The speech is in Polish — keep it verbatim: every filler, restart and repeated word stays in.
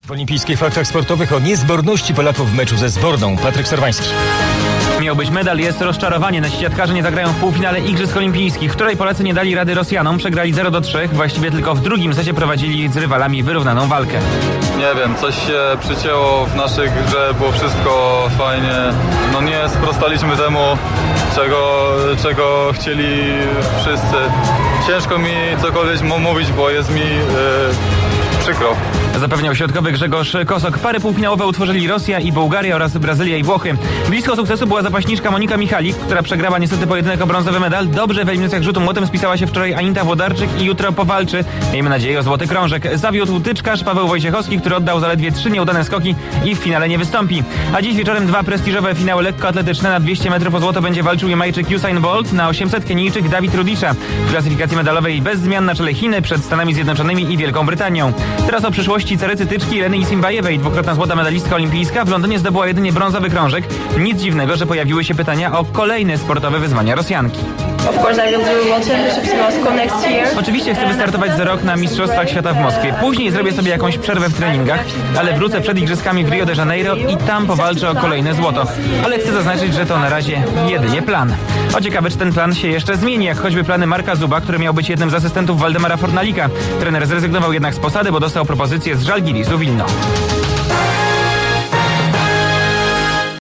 W olimpijskich faktach sportowych o niezborności Polaków w meczu ze Zborną. Patryk Serwański. Miał być medal, jest rozczarowanie. Nasi siatkarze nie zagrają w półfinale Igrzysk Olimpijskich. Wczoraj Polacy nie dali rady Rosjanom, przegrali zero do trzech. Właściwie tylko w drugim secie prowadzili z rywalami wyrównaną walkę. Nie wiem, coś się przycięło w naszej grze, było wszystko fajnie. No nie sprostaliśmy temu, czego, czego chcieli wszyscy. Ciężko mi cokolwiek mówić, bo jest mi yy, przykro. Zapewniał środkowy Grzegorz Kosok. Pary półfinałowe utworzyli Rosja i Bułgaria oraz Brazylia i Włochy. Blisko sukcesu była zapaśniczka Monika Michalik, która przegrała niestety pojedynek o brązowy medal. Dobrze w eliminacjach rzutu młotem spisała się wczoraj Anita Włodarczyk i jutro powalczy. Miejmy nadzieję o złoty krążek. Zawiódł tyczkarz Paweł Wojciechowski, który oddał zaledwie trzy nieudane skoki i w finale nie wystąpi. A dziś wieczorem dwa prestiżowe finały lekkoatletyczne. Na dwieście metrów o złoto będzie walczył Jamajczyk Usain Bolt, na osiemset Kenijczyk Dawid Rudisha. W klasyfikacji medalowej bez zmian na czele Chiny przed Stanami Zjednoczonymi i Wielką Brytanią. Teraz o przyszłości Cerycy Tyczki i Leny Simbajewej. Dwukrotna złota medalistka olimpijska w Londynie zdobyła jedynie brązowy krążek. Nic dziwnego, że pojawiły się pytania o kolejne sportowe wyzwania Rosjanki. Oczywiście chcę wystartować za rok na Mistrzostwach Świata w Moskwie. Później zrobię sobie jakąś przerwę w treningach, ale wrócę przed Igrzyskami w Rio de Janeiro i tam powalczę o kolejne złoto. Ale chcę zaznaczyć, że to na razie jedynie plan. O ciekawe, czy ten plan się jeszcze zmieni, jak choćby plany Marka Zuba, który miał być jednym z asystentów Waldemara Fornalika. Trener zrezygnował jednak z posady, bo dostał propozycję z Żalgirisu Wilno.